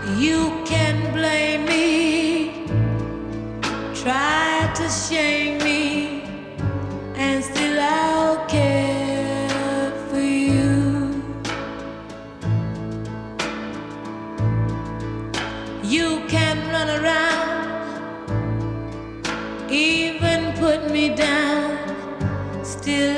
You can blame me, try to shame me, and still I'll care for you. You can run around, even put me down, still